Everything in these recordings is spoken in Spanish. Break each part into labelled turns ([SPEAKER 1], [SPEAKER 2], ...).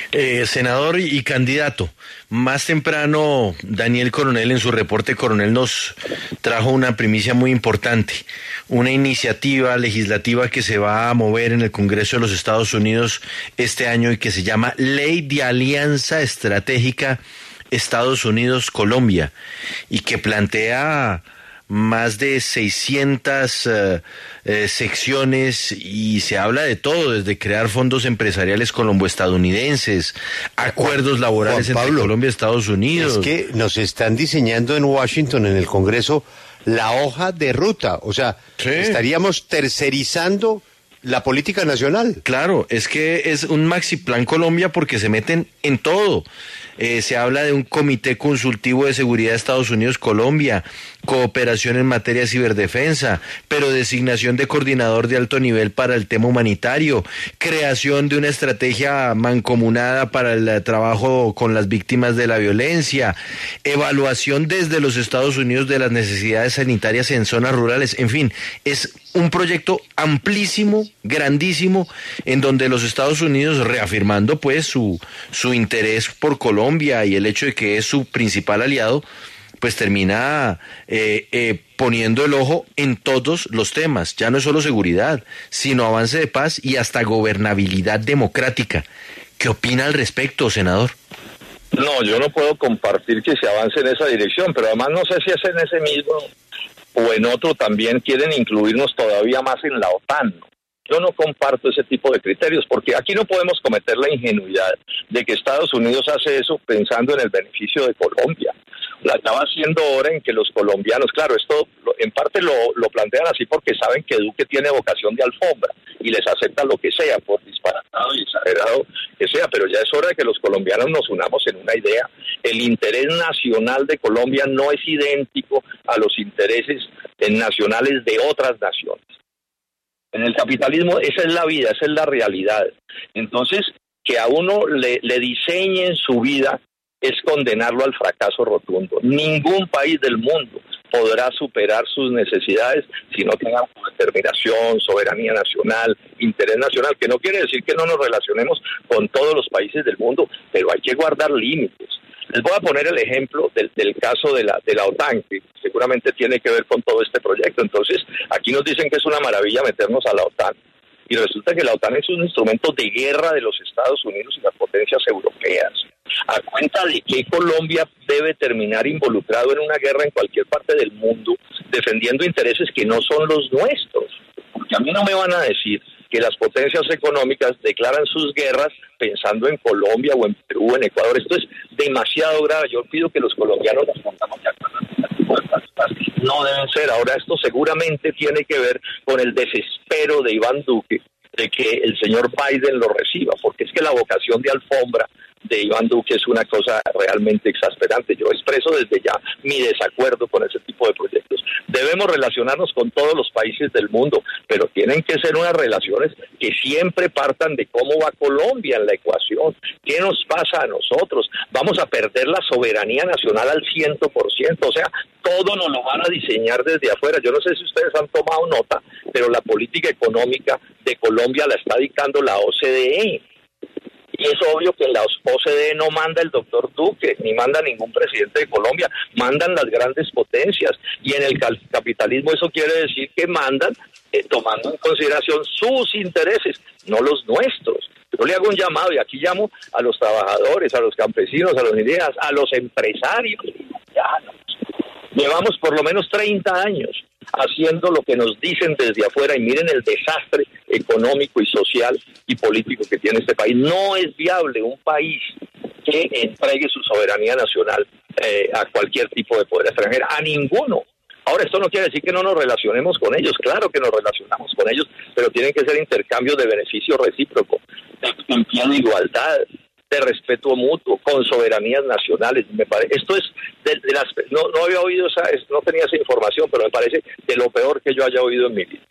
[SPEAKER 1] Senador y candidato, más temprano Daniel Coronel en su reporte Coronel nos trajo una primicia muy importante, una iniciativa legislativa que se va a mover en el Congreso de los Estados Unidos este año y que se llama Ley de Alianza Estratégica Estados Unidos-Colombia y que plantea más de 600 secciones y se habla de todo, desde crear fondos empresariales colombo-estadounidenses, acuerdos laborales entre Colombia y Estados Unidos.
[SPEAKER 2] Es que nos están diseñando en Washington, en el Congreso, la hoja de ruta, o sea, sí, estaríamos tercerizando la política nacional.
[SPEAKER 1] Claro, es que es un maxi plan Colombia porque se meten en todo. Se habla de un comité consultivo de seguridad de Estados Unidos-Colombia, cooperación en materia de ciberdefensa, pero designación de coordinador de alto nivel para el tema humanitario, creación de una estrategia mancomunada para el trabajo con las víctimas de la violencia, evaluación desde los Estados Unidos de las necesidades sanitarias en zonas rurales, en fin, es un proyecto amplísimo, grandísimo, en donde los Estados Unidos, reafirmando pues su interés por Colombia y el hecho de que es su principal aliado, pues termina poniendo el ojo en todos los temas. Ya no es solo seguridad, sino avance de paz y hasta gobernabilidad democrática. ¿Qué opina al respecto, senador?
[SPEAKER 3] No, yo no puedo compartir que se avance en esa dirección, pero además no sé si es en ese mismo o en otro también quieren incluirnos todavía más en la OTAN. Yo no comparto ese tipo de criterios, porque aquí no podemos cometer la ingenuidad de que Estados Unidos hace eso pensando en el beneficio de Colombia. La estaba haciendo hora en que los colombianos, claro, esto en parte lo plantean así porque saben que Duque tiene vocación de alfombra y les acepta lo que sea, por disparatado y exagerado que sea, pero ya es hora de que los colombianos nos unamos en una idea. El interés nacional de Colombia no es idéntico a los intereses nacionales de otras naciones. En el capitalismo esa es la vida, esa es la realidad. Entonces, que a uno le diseñen su vida es condenarlo al fracaso rotundo. Ningún país del mundo podrá superar sus necesidades si no tenga determinación, soberanía nacional, interés nacional, que no quiere decir que no nos relacionemos con todos los países del mundo, pero hay que guardar límites. Les voy a poner el ejemplo del caso de la OTAN, que seguramente tiene que ver con todo este proyecto. Entonces, aquí nos dicen que es una maravilla meternos a la OTAN, y resulta que la OTAN es un instrumento de guerra de los Estados Unidos y las potencias europeas. ¿A cuenta de que Colombia debe terminar involucrado en una guerra en cualquier parte del mundo, defendiendo intereses que no son los nuestros? Porque a mí no me van a decir que las potencias económicas declaran sus guerras pensando en Colombia o en Perú, en Ecuador. Esto es demasiado grave. Yo pido que los colombianos nos pongamos de acuerdo. No deben ser. Ahora, esto seguramente tiene que ver con el desespero de Iván Duque de que el señor Biden lo reciba, porque es que la vocación de alfombra de Iván Duque es una cosa realmente exasperante. Yo expreso desde ya mi desacuerdo con ese tipo de proyectos. Debemos relacionarnos con todos los países del mundo, pero tienen que ser unas relaciones que siempre partan de cómo va Colombia en la ecuación. ¿Qué nos pasa a nosotros? Vamos a perder la soberanía nacional al 100%, o sea, todo nos lo van a diseñar desde afuera. Yo no sé si ustedes han tomado nota, pero la política económica de Colombia la está dictando la OCDE. Y es obvio que en la OCDE no manda el doctor Duque, ni manda ningún presidente de Colombia, mandan las grandes potencias. Y en el capitalismo eso quiere decir que mandan tomando en consideración sus intereses, no los nuestros. Yo le hago un llamado, y aquí llamo a los trabajadores, a los campesinos, a los indígenas, a los empresarios. Llevamos por lo menos 30 años haciendo lo que nos dicen desde afuera, y miren el desastre económico y social y político que tiene este país. No es viable un país que entregue su soberanía nacional a cualquier tipo de poder extranjero, a ninguno. Ahora, esto no quiere decir que no nos relacionemos con ellos, claro que nos relacionamos con ellos, pero tienen que ser intercambios de beneficio recíproco, en pie de igualdad, de respeto mutuo, con soberanías nacionales. Me parece, esto es no había oído no tenía esa información, pero me parece de lo peor que yo haya oído en mi vida.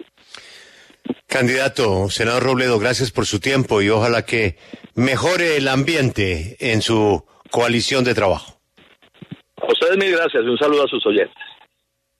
[SPEAKER 2] Candidato, senador Robledo, gracias por su tiempo y ojalá que mejore el ambiente en su coalición de trabajo.
[SPEAKER 3] A ustedes mil gracias y un saludo a sus oyentes.